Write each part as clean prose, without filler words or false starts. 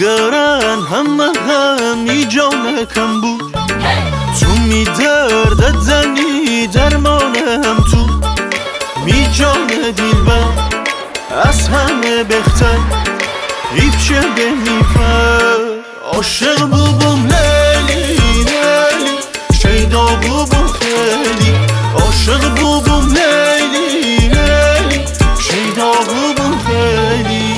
نگرن همه همی جانکم بود تو می دردت زنی درمانم تو می جان دلبر از همه بهتر هیچ بمیفر عاشق بوبم لیلی لیلی شیدا بوبم خیلی عاشق بوبم لیلی لیلی شیدا بوبم خیلی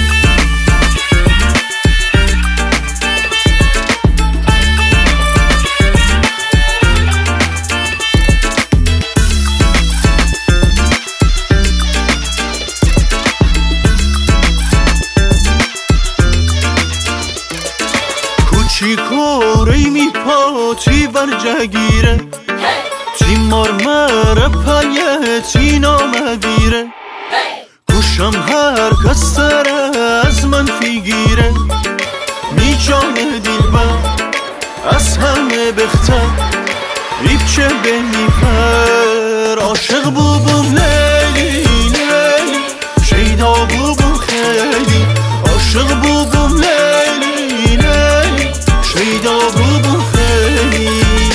چی کوری می پاتی بر جگیره تی مرمر پایه تی نامگیره گوشم هر کس سر از منفی گیره می جان دلبر از همه بختر هیچ بمیفر عاشق بوبم لیلی لیلی شیدا بوبم خیلی عاشق بوبم لیلی لیلی شیدا بوبم خیلی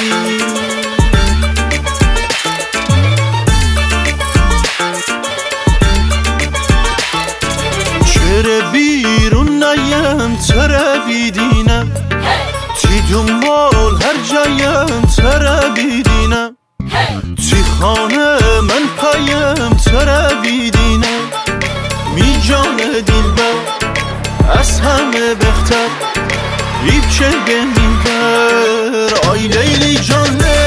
چرا بیرون نیم تره بیدینم تی دنبال هر جایم تره بیدینم تی خانه من پایم تره بیدینم می جان دلبر از همه بختر هیچ بمیفر آی لیلی جان